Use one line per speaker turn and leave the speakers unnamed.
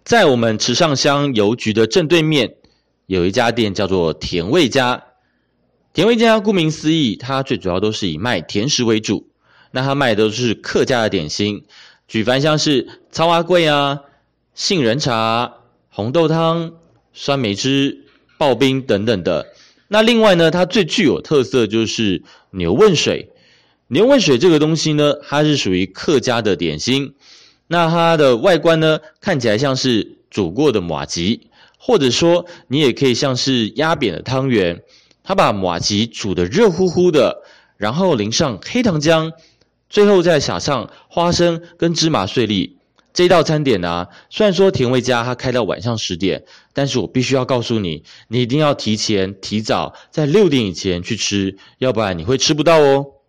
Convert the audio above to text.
在我们池上乡邮局的正对面，有一家店叫做甜味家。甜味家顾名思义，它最主要都是以卖甜食为主。那它卖的都是客家的点心，举凡像是草仔粿啊、杏仁茶、红豆汤、酸梅汁、刨冰等等的。那另外呢，它最具有特色就是牛问水。牛问水这个东西呢，它是属于客家的点心。那它的外观呢，看起来像是煮过的麻糬，或者说你也可以像是压扁的汤圆。它把麻糬煮得热乎乎的，然后淋上黑糖浆，最后再撒上花生跟芝麻碎粒。这道餐点啊，虽然说甜味家它开到晚上10点，但是我必须要告诉你，你一定要提早在6点以前去吃，要不然你会吃不到哦。